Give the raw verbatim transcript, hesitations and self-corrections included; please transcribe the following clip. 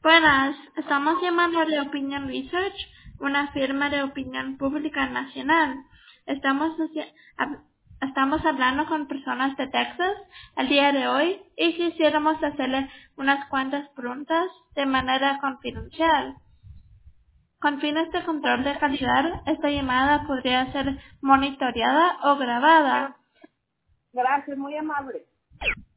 Buenas, estamos llamando de Opinion Research, una firma de opinión pública nacional. Estamos, haci- hab- estamos hablando con personas de Texas el día de hoy y quisiéramos hacerle unas cuantas preguntas de manera confidencial. Con fines de control de calidad, esta llamada podría ser monitoreada o grabada. Gracias, muy amable.